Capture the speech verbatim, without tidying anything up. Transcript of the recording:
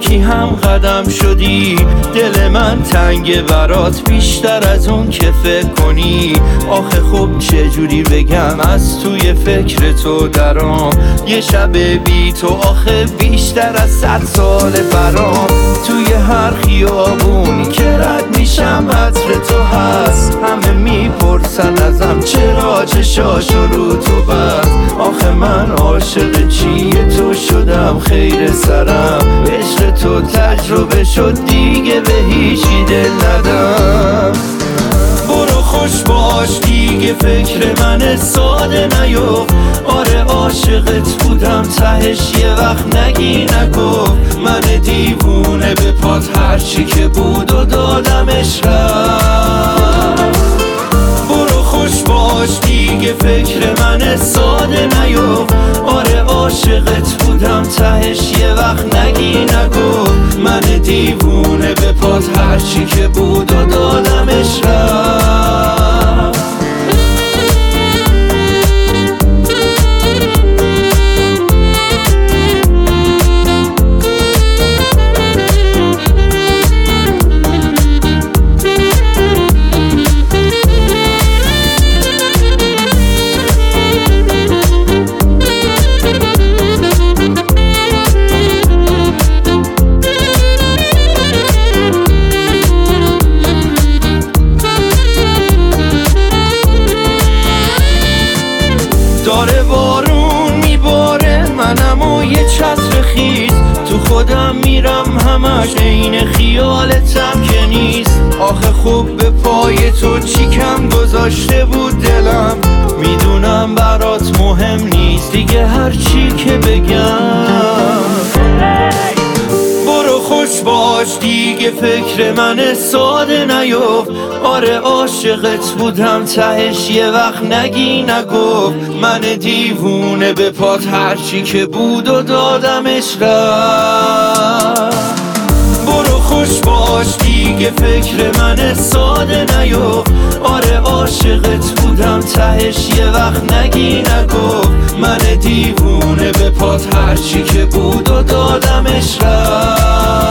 یکی هم قدم شدی، دل من تنگ برات بیشتر از اون که فکر کنی. آخه خب چجوری بگم از توی فکر تو درام، یه شب بی تو آخه بیشتر از صد سال برام. توی هر خیابونی که رد میشم عطر تو هست، همه میپرسن ازم چرا چشاشو رو تو بست. آخه من عاشق چیه تو شدم خیر سرم، عشق تو تجربه شد دیگه به هیچی دل ندم. برو خوش باش دیگه فکر من ساده نیو، آره عاشقت بودم تهش یه وقت نگی نگفت. من دیوونه به پات هرچی که بود و دادمش رفت. برو خوش باش دیگه فکر من ساده نیو، آره عاشقت بودم تهش یه وقت نگی نگفت. من دیوونه به پات هرچی که بود و دادمش رفت. داره بارون میباره منم و یه چتر خیز، تو خودم میرم همش عین خیالتم که نیست. آخه خوب به پای تو چی کم گذاشته بود دلم، میدونم برات مهم نیست دیگه هر چی که بگم. برو خوش باش دیگه فکر من ساده نیو، آره عاشقت بودم تهش یه وقت نگی نگفت. من دیوونه به پات هرچی که بود و دادمش رفت. برو خوش باش دیگه فکر من ساده نیو، آره عاشقت بودم تهش یه وقت نگی نگفت. من دیوونه به پات هرچی که بود و دادمش رفت.